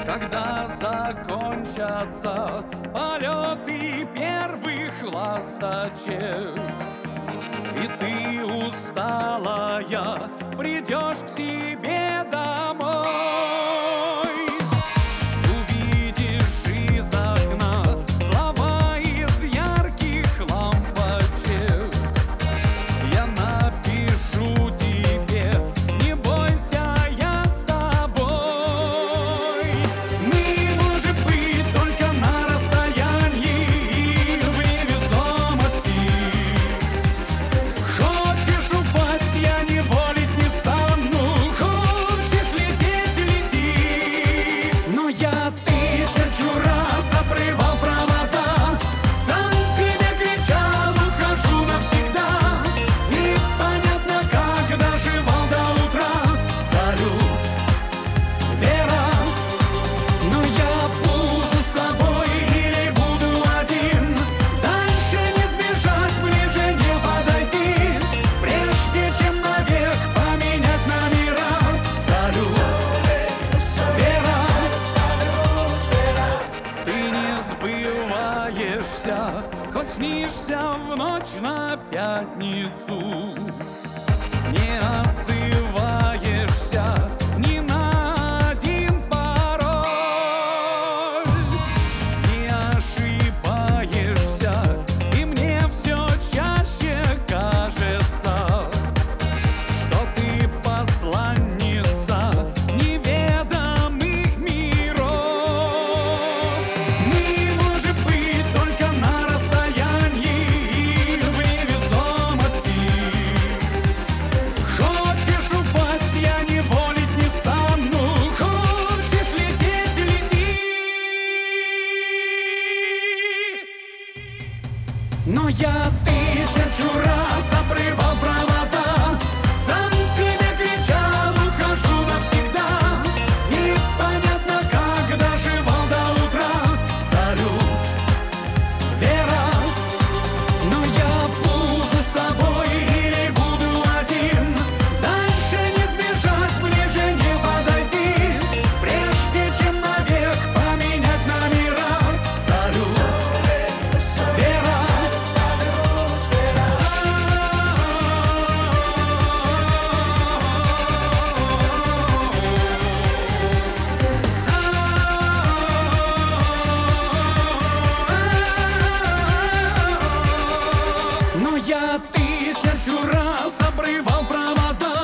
Когда закончатся полеты первых ласточек, и ты усталая придешь к себе домой, увидишь из окна слова из ярких лампочек. Я напишу тебе: не бойся, я с тобой. Мы, может быть, только на расстоянии и в невесомости. Хочешь упасть, я не волить не стану. Хочешь лететь — лети. Но я тысячу раз обрывал провода, сам себе кричал: ухожу навсегда. Непонятно, как доживал до утра. Салют, Вера. Но я буду с тобой или буду один. Дальше не сбежать, ближе не подойти, прежде чем навек поменять номера. Салют, Вера. Ты не сбываешься, хоть снишься в ночь на пятницу. Не отзываешься ни на один пароль. Не ошибаешься, и мне все чаще кажется, что ты посланница неведомых миров. Мы, может быть, только на расстоянии и в невесомости. Хочешь упасть, я не волить не стану. Хочешь лететь — лети. Но я тысячу раз обрывал провода, сам себе кричал: ухожу навсегда. Непонятно, как доживал до утра. Салют, Вера. Но я буду с тобой или буду один. Дальше не сбежать, ближе не подойти, прежде чем навек поменять номера. Салют, Вера. Но я тысячу раз обрывал провода,